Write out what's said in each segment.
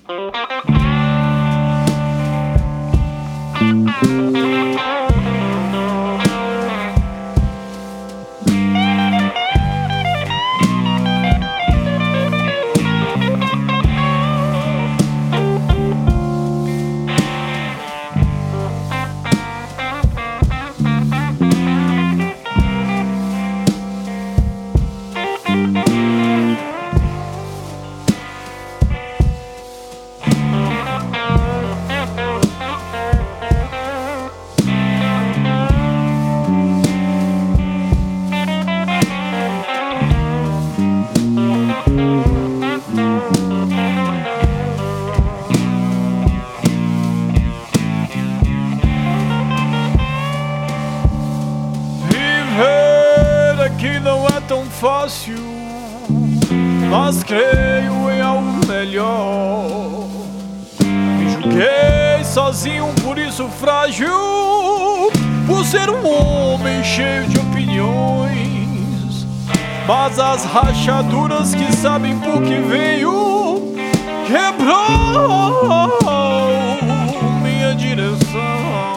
Que não é tão fácil, mas creio em algo melhor. Me julguei sozinho, por isso frágil, por ser um homem cheio de opiniões. Mas as rachaduras que sabem por que veio quebrou minha direção.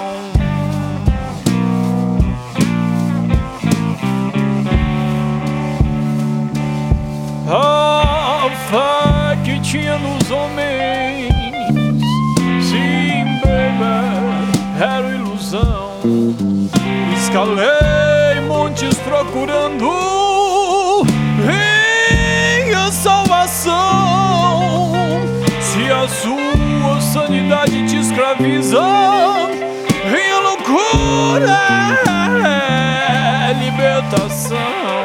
A fé que tinha nos homens, sim, baby, era ilusão. Escalei montes procurando minha salvação. Se a sua sanidade te escraviza, minha loucura é libertação.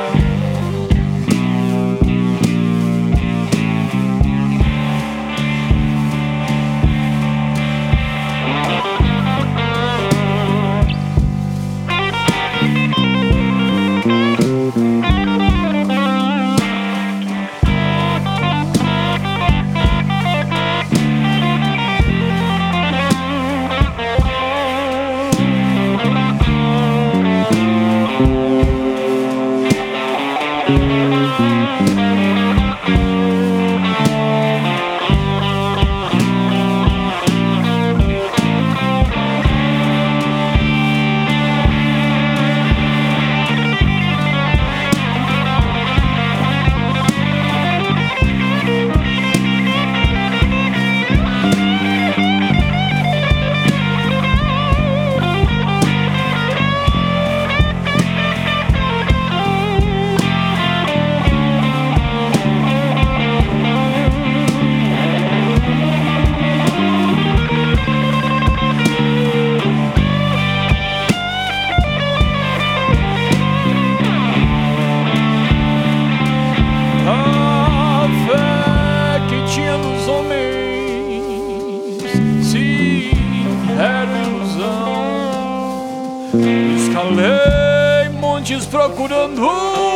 Escalei montes procurando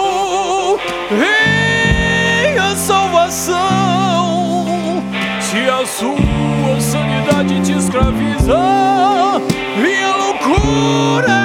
minha salvação. Se a sua sanidade te escraviza, minha loucura